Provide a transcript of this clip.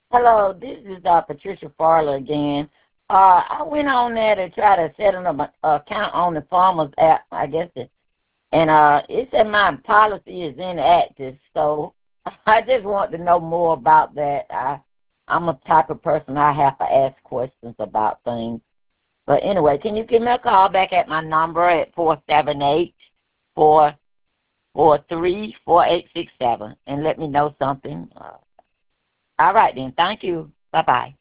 Hello, this is Patricia Farley again. I went on there to try to set an account on the Farmers app, I guess, and it said my policy is inactive. So I just want to know more about that. I'm a type of person I have to ask questions about things. But anyway, can you give me a call back at my number at 478-443-4867 and let me know something? All right then. Thank you. Bye bye.